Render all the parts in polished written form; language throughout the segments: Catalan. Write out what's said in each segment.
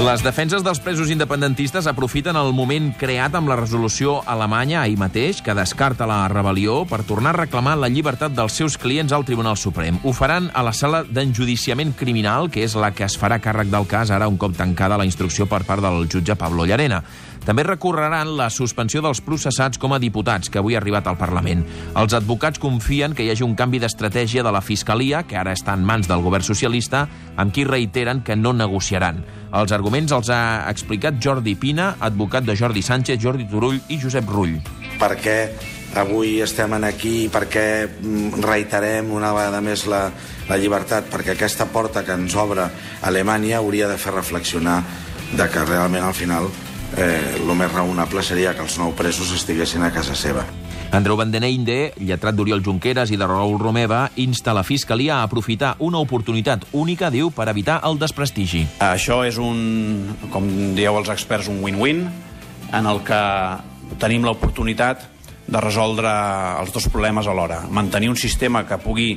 Les defenses dels presos independentistes aprofiten el moment creat amb la resolució alemanya ahir mateix, que descarta la rebel·lió, per tornar a reclamar la llibertat dels seus clients al Tribunal Suprem. Ho faran a la sala d'enjudiciament criminal, que és la que es farà càrrec del cas ara un cop tancada la instrucció per part del jutge Pablo Llarena. També recorreran la suspensió dels processats com a diputats, que avui ha arribat al Parlament. Els advocats confien que hi hagi un canvi d'estratègia de la Fiscalia, que ara està en mans del govern socialista, amb qui reiteren que no negociaran. Els arguments els ha explicat Jordi Pina, advocat de Jordi Sánchez, Jordi Turull i Josep Rull. Per què avui estem aquí, per què reiterem una vegada més la llibertat? Perquè aquesta porta que ens obre Alemanya hauria de fer reflexionar de que realment al final el més raonable seria que els 9 presos estiguessin a casa seva. Andreu Vandeneinde, lletrat d'Oriol Junqueras i de Raül Romeva, insta la Fiscalia a aprofitar una oportunitat única, diu, per evitar el desprestigi. Això és com dieu els experts, un win-win, en el que tenim l'oportunitat de resoldre els dos problemes alhora. Mantenir un sistema que pugui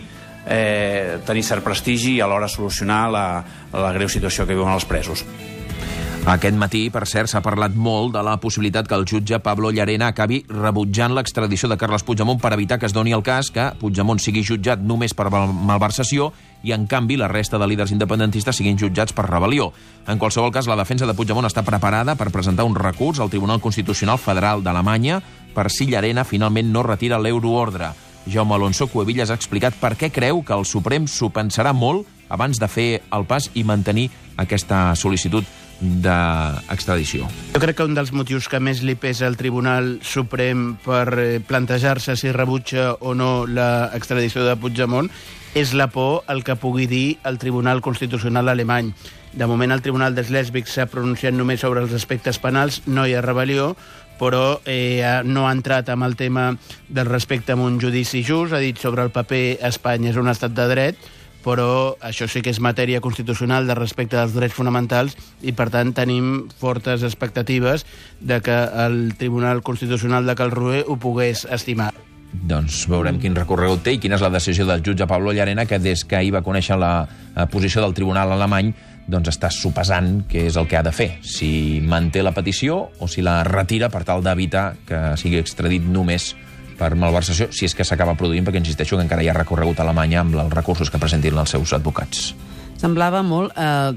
tenir cert prestigi i alhora solucionar la greu situació que viuen els presos. Aquest matí, per cert, s'ha parlat molt de la possibilitat que el jutge Pablo Llarena acabi rebutjant l'extradició de Carles Puigdemont per evitar que es doni el cas que Puigdemont sigui jutjat només per malversació i, en canvi, la resta de líders independentistes siguin jutjats per rebel·lió. En qualsevol cas, la defensa de Puigdemont està preparada per presentar un recurs al Tribunal Constitucional Federal d'Alemanya per si Llarena finalment no retira l'euroordre. Jaume Alonso Cuevillas ha explicat per què creu que el Suprem s'ho pensarà molt abans de fer el pas i mantenir aquesta sol·licitud d'extradició. Jo crec que un dels motius que més li pesa al Tribunal Suprem per plantejar-se si rebutja o no l'extradició de Puigdemont és la por al que pugui dir el Tribunal Constitucional alemany. De moment el Tribunal de Schleswig s'ha pronunciat només sobre els aspectes penals, no hi ha rebel·lió, però no ha entrat amb el tema del respecte a un judici just, ha dit sobre el paper Espanya és un estat de dret, però això sí que és matèria constitucional de respecte dels drets fonamentals i, per tant, tenim fortes expectatives de que el Tribunal Constitucional de Karlsruhe ho pogués estimar. Doncs veurem quin recorregut té i quina és la decisió del jutge Pablo Llarena, que des que ahir va conèixer la posició del tribunal alemany doncs està sopesant què és el que ha de fer, si manté la petició o si la retira per tal d'evitar que sigui extradit només per malversació, si és que s'acaba produint, perquè insisteixo que encara hi ha recorregut a Alemanya amb els recursos que presentin els seus advocats. Semblava molt,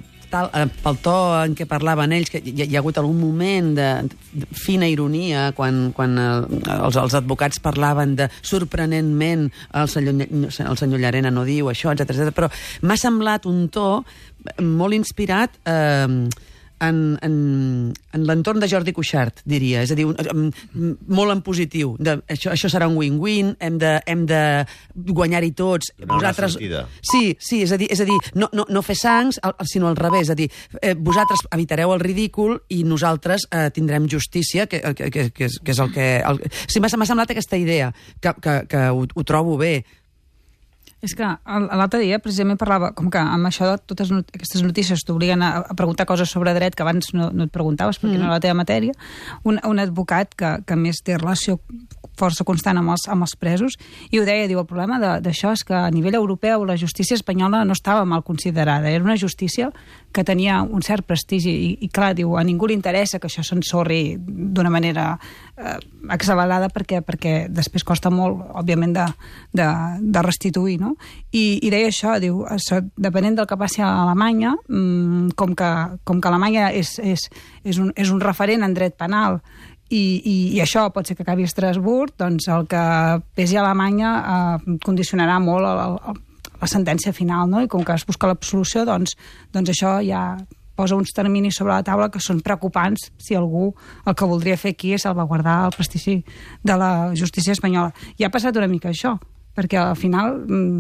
pel to en què parlaven ells, que hi ha hagut algun moment de fina ironia quan els advocats parlaven de sorprenentment el senyor Llarena no diu això, etc. Però m'ha semblat un to molt inspirat en l'entorn de Jordi Cuixart, diria. És a dir, molt en positiu. Això serà un win-win, hem de guanyar-hi tots. Vosaltres... Sí, és a dir, no fer sangs, sinó al revés. És a dir, vosaltres evitareu el ridícul i nosaltres tindrem justícia, que és el que... Sí, m'ha semblat aquesta idea, que ho trobo bé. És que l'altre dia precisament parlava com que amb això de totes aquestes notícies t'obliguen a preguntar coses sobre dret que abans no et preguntaves perquè no era la teva matèria. Un advocat que més té relació força constant amb els presos, i ho deia, diu, el problema d'això és que a nivell europeu la justícia espanyola no estava mal considerada, era una justícia que tenia un cert prestigi i clar, diu, a ningú li interessa que això s'ensorri d'una manera accelerada perquè després costa molt, òbviament, de restituir, no? I deia això, diu, depenent del que passi a Alemanya, com que Alemanya és un referent en dret penal i això pot ser que acabi a Estrasburg, doncs el que pesi a Alemanya condicionarà molt la sentència final, no? I com que es busca l'absolució, doncs això ja posa uns terminis sobre la taula que són preocupants si algú el que voldria fer aquí és salvaguardar el prestigi de la justícia espanyola. I ha passat una mica això, perquè al final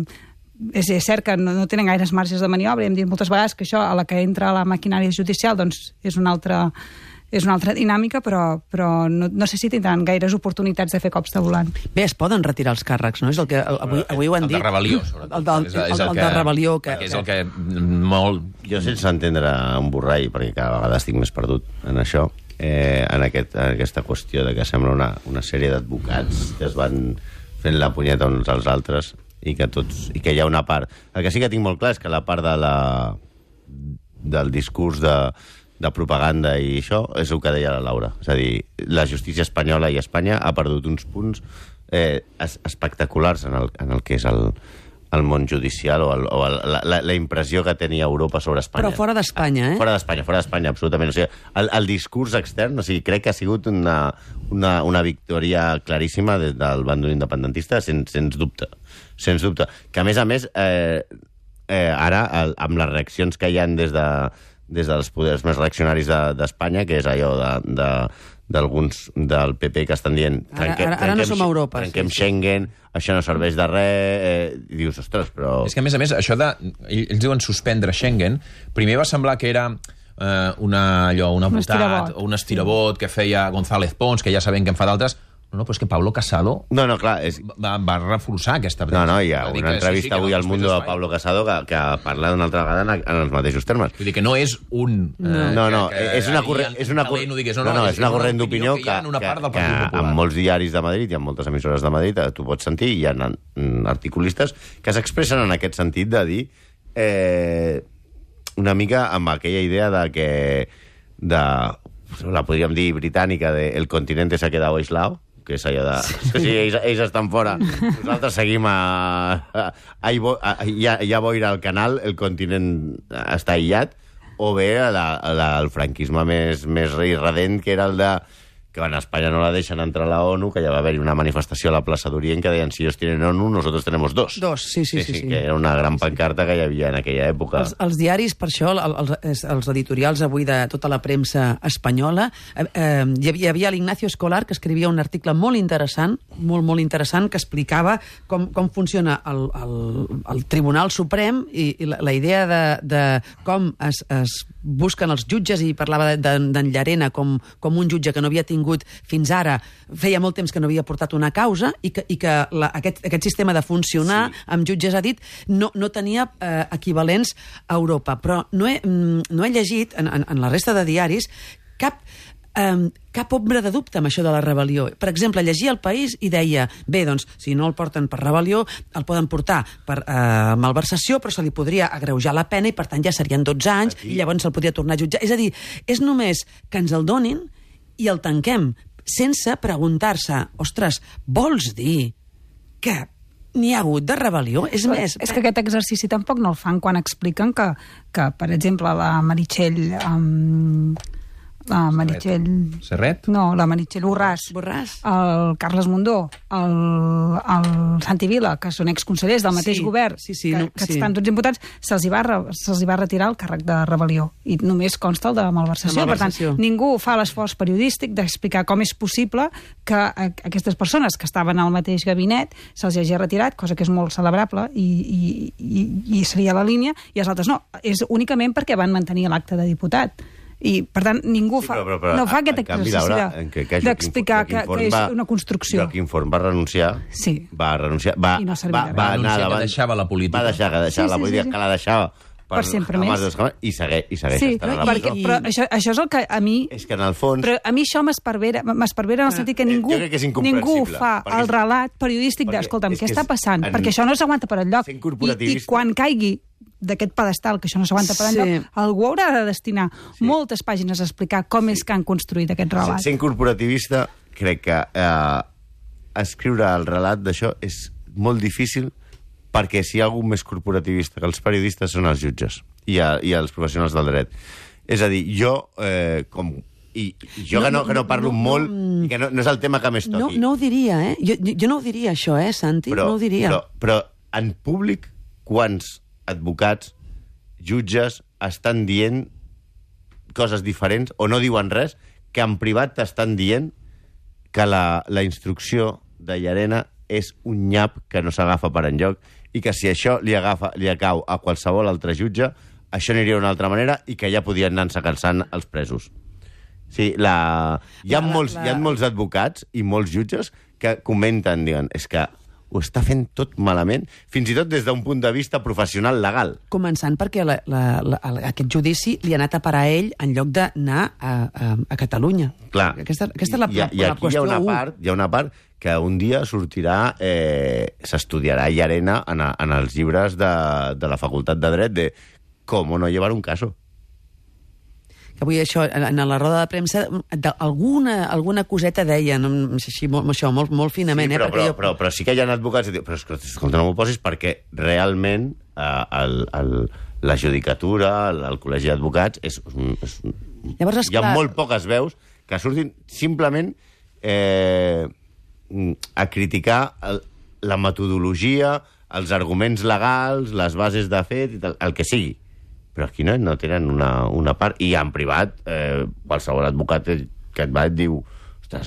és cert que no tenen gaires marges de maniobra, hem dit moltes vegades que això, a la que entra la maquinària judicial, doncs és una altra dinàmica, però no sé si tindran gaires oportunitats de fer cops de volant. Bé, es poden retirar els càrrecs, no? És el que avui ho han dit. El de rebel·lió, sobretot. El de rebel·lió. Que és el que molt... Jo, sense entendre un borrall, perquè cada vegada estic més perdut en això, en aquesta qüestió de que sembla una sèrie d'advocats que es van fent la punyeta uns als altres i que hi ha una part... El que sí que tinc molt clar és que la part del discurs de de propaganda i això, és el que deia la Laura. És a dir, la justícia espanyola i Espanya ha perdut uns punts espectaculars en el que és el món judicial o la impressió que tenia Europa sobre Espanya. Però fora d'Espanya, eh? Fora d'Espanya, absolutament. O sigui, el discurs extern, o sigui, crec que ha sigut una victòria claríssima del bàndol independentista, sens dubte. Sens dubte. Que, a més, ara, amb les reaccions que hi ha des dels poders més reaccionaris d'Espanya, que és allò d'alguns del PP que estan dient ara no som a Europa. Trenquem Schengen, això no serveix de res, i dius, ostres, però... És que, a més, això de... Ells diuen suspendre Schengen. Primer va semblar que era un estirabot que feia González Pons, que ja sabem que en fa d'altres. No, però és que Pablo Casado clar, va reforçar aquesta... No, hi ha una entrevista avui al Mundo de Pablo Casado que parla d'una altra vegada en els mateixos termes. Vull dir que no és un... és una corrent d'opinió que en molts diaris de Madrid i en moltes emissores de Madrid tu pots sentir, hi ha articulistes que s'expressen en aquest sentit de dir una mica amb aquella idea de que la podríem dir britànica de el continente se ha quedado aislado, que és allò de... Sí, ells estan fora. Nosaltres seguim ja boira al canal, el continent està aïllat, o bé el franquisme més irredent, que era el de que en Espanya no la deixen entrar a la ONU, que ja va haver-hi una manifestació a la plaça d'Orient que deien, si ellos tienen ONU, nosotros tenemos dos. Sí. Que era una gran pancarta que hi havia en aquella època. Els diaris, per això, els editorials avui de tota la premsa espanyola, hi havia l'Ignacio Escolar, que escrivia un article molt interessant, molt interessant, que explicava com funciona el Tribunal Suprem i la idea de com es busquen els jutges, i parlava d'en Llarena com un jutge que no havia tingut fins ara, feia molt temps que no havia portat una causa i que aquest sistema de funcionar amb jutges, ha dit, no tenia equivalents a Europa. Però no he llegit en la resta de diaris cap ombra de dubte amb això de la rebel·lió. Per exemple, llegia El País i deia, bé, doncs, si no el porten per rebel·lió, el poden portar per malversació, però se li podria agreujar la pena i, per tant, ja serien 12 anys i llavors se'l podria tornar a jutjar. És a dir, és només que ens el donin i el tanquem, sense preguntar-se, ostres, vols dir que n'hi ha hagut de rebel·lió? És que aquest exercici tampoc no el fan quan expliquen que per exemple, la Meritxell... Serret? No, la Meritxell Borràs. El Carles Mundó, el Santi Vila, que són exconsellers del mateix govern, que estan tots imputats, se'ls hi va retirar el càrrec de rebel·lió. I només consta el de malversació. Per tant, ningú fa l'esforç periodístic d'explicar com és possible que aquestes persones que estaven al mateix gabinet se'ls hagi retirat, cosa que és molt celebrable i seria la línia, i els altres no. És únicament perquè van mantenir l'acte de diputat. I, per tant, ningú no fa aquest exercici d'explicar que és una construcció. Joaquim Forn va renunciar, va anar davant, deixava la política, que la deixava per sempre més. I segueix estant a la presó. Però això és el que a mi... És que en el fons... Però a mi això m'esparvera en el sentit que ningú fa el relat periodístic d'escolta'm, què està passant? Perquè això no s'aguanta per enlloc. I quan caigui d'aquest pedestal, que això no s'aguanta per enlloc, algú haurà de destinar moltes pàgines a explicar com és que han construït aquest relat. Sent corporativista, crec que escriure el relat d'això és molt difícil, perquè si hi ha algú més corporativista que els periodistes són els jutges i els professionals del dret. És a dir, jo que no parlo molt i que no és el tema que més toqui. No ho diria, jo no ho diria, això, Santi? No ho diria. Però en públic, quants advocats, jutges, estan dient coses diferents o no diuen res, que en privat t'estan dient que la instrucció de Llarena és un nyap que no s'agafa per enlloc i que si això li acau a qualsevol altre jutge, això aniria d'una altra manera i que ja podien anar-se calçant els presos. Sí, hi ha molts advocats i molts jutges que comenten, diuen, és que ho està fent tot malament, fins i tot des d'un punt de vista professional legal. Començant perquè aquest judici li ha anat a parar a ell en lloc d'anar a Catalunya. Clar. Aquesta és la qüestió 1. I aquí hi ha una part que un dia sortirà, s'estudiarà Llarena en els llibres de la Facultat de Dret de com no llevar un caso. que avui això, en la roda de premsa, alguna coseta deia, no, així, molt finament. Però sí que hi ha advocats que diuen, però escolta, no m'ho posis perquè realment la judicatura, el col·legi d'advocats, hi ha molt poques veus que surtin simplement a criticar la metodologia, els arguments legals, les bases de fet, el que sigui. Però aquí no tenen una part. I en privat, qualsevol advocat que et va et diu ostres,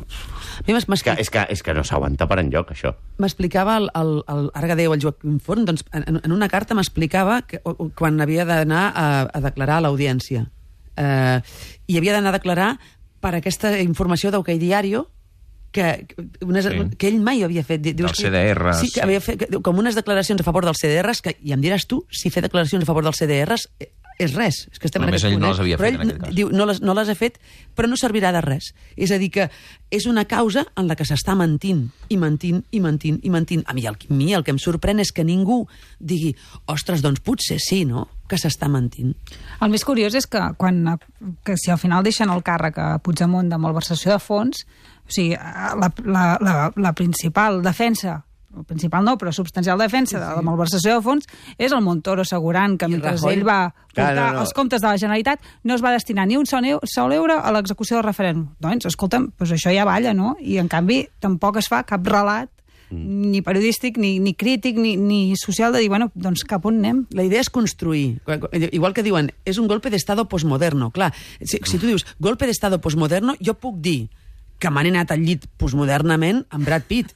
és que no s'aguanta per enlloc, això. M'explicava, ara que dèieu el Joaquim Forn, doncs en una carta m'explicava que quan havia d'anar a declarar a l'audiència. I havia d'anar a declarar per aquesta informació d'Ok Diario, que ell mai havia fet. Del CDR. Sí, que havia fet com unes declaracions a favor dels CDRs, que, i em diràs tu, si fer declaracions a favor dels CDRs és res. És que estem només ell no les havia fet, en aquest cas. Diu, no les he fet, però no servirà de res. És a dir, que és una causa en la que s'està mentint, i mentint. A mi el que em sorprèn és que ningú digui, ostres, doncs potser sí, no?, que s'està mentint. El més curiós és que si al final deixen el càrrec a Puigdemont de malversació de fons, o sigui, la principal defensa, el principal no, però substancial defensa de la malversació de fons és el Montoro assegurant que mentre ell va portar els comptes de la Generalitat no es va destinar ni un sol euro a l'execució del referèndum. Doncs, escolta'm, doncs això ja balla, no? I en canvi tampoc es fa cap relat ni periodístic, ni crític, ni social, de dir, bueno, doncs cap on anem? La idea és construir. Igual que diuen, és un golpe d'estado postmoderno. Clar, si tu dius golpe d'estado postmoderno, jo puc dir que m'han anat al llit postmodernament amb Brad Pitt.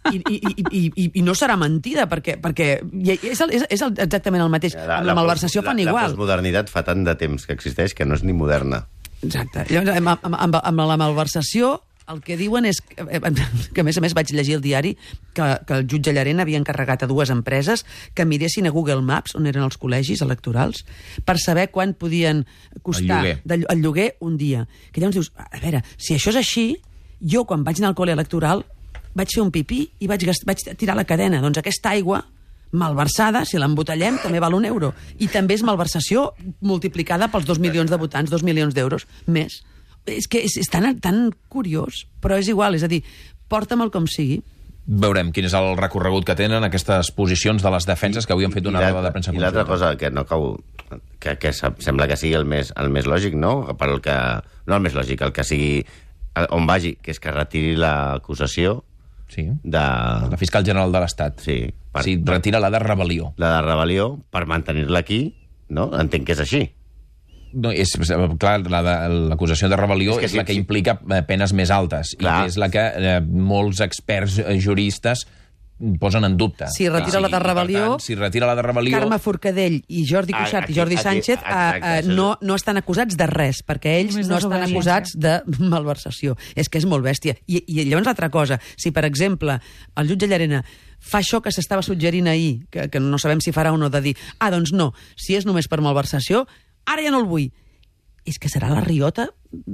I no serà mentida, perquè és exactament el mateix. Amb la malversació fan igual. La postmodernitat fa tant de temps que existeix que no és ni moderna. Exacte. Amb la malversació el que diuen és que a més vaig llegir el diari que el jutge Llarena havia encarregat a 2 empreses que miressin a Google Maps on eren els col·legis electorals per saber quan podien costar el lloguer un dia. Que llavors dius, a veure, si això és així, jo quan vaig anar al col·le electoral vaig fer un pipí i vaig tirar la cadena. Doncs aquesta aigua malversada, si l'embotellem, també val €1. I també és malversació multiplicada pels 2 milions de votants, 2 milions d'euros més. És que és tan curiós, però és igual, és a dir, porta'm-el com sigui. Veurem quin és el recorregut que tenen aquestes posicions de les defenses que avui han fet una roda de premsa. I l'altra cosa que no cau, que sembla que sigui el més lògic, no? No el més lògic, el que sigui on vagi, que és que retiri l'acusació de la fiscal general de l'Estat. Sí. Retira la de rebel·lió. La de rebel·lió per mantenir-la aquí, no? Entenc que és així. No, clar, l'acusació de rebel·lió és la que implica penes més altes i és la que molts experts juristes posen en dubte. Si retira la de rebel·lió, Carme Forcadell i Jordi Cuixart i Jordi Sánchez no estan acusats de res, perquè ells no estan acusats de malversació. És que és molt bèstia. I llavors l'altra cosa, si per exemple el jutge Llarena fa això que s'estava suggerint ahir, que no sabem si farà o no, de dir, doncs no, si és només per malversació, ara ja no el vull. És que serà la riota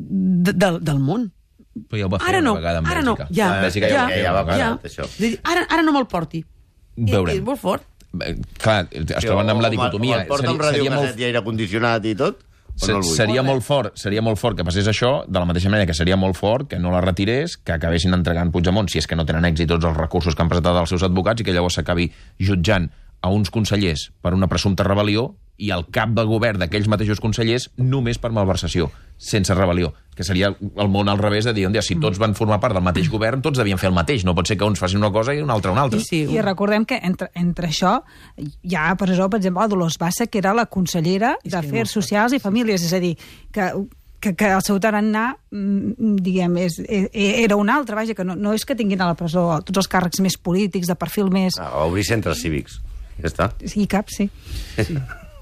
del món. Però ja ho va fer una vegada amb Bèlgica. Ara no me'l porti. Veurem. És molt fort. Clar, es troben amb la dicotomia. El porta amb radiocasset i aire condicionat i tot? Seria molt fort que passés això, de la mateixa manera que seria molt fort que no la retirés, que acabessin entregant Puigdemont, si és que no tenen èxit tots els recursos que han presentat els seus advocats, i que llavors s'acabi jutjant a uns consellers per una presumpta rebel·lió i el cap del govern d'aquells mateixos consellers només per malversació, sense rebel·lió, que seria el món al revés de dir, si tots van formar part del mateix govern, tots devien fer el mateix, no pot ser que uns facin una cosa i un altre una altra. I recordem que entre això hi ha a presó, per exemple, Dolors Bassa, que era la consellera d'Afers Socials i Famílies, és a dir, que el seu tarannà, diguem, era un altre, vaja, que no és que tinguin a la presó tots els càrrecs més polítics, de perfil més... Obrir centres cívics, ja està. I cap, sí.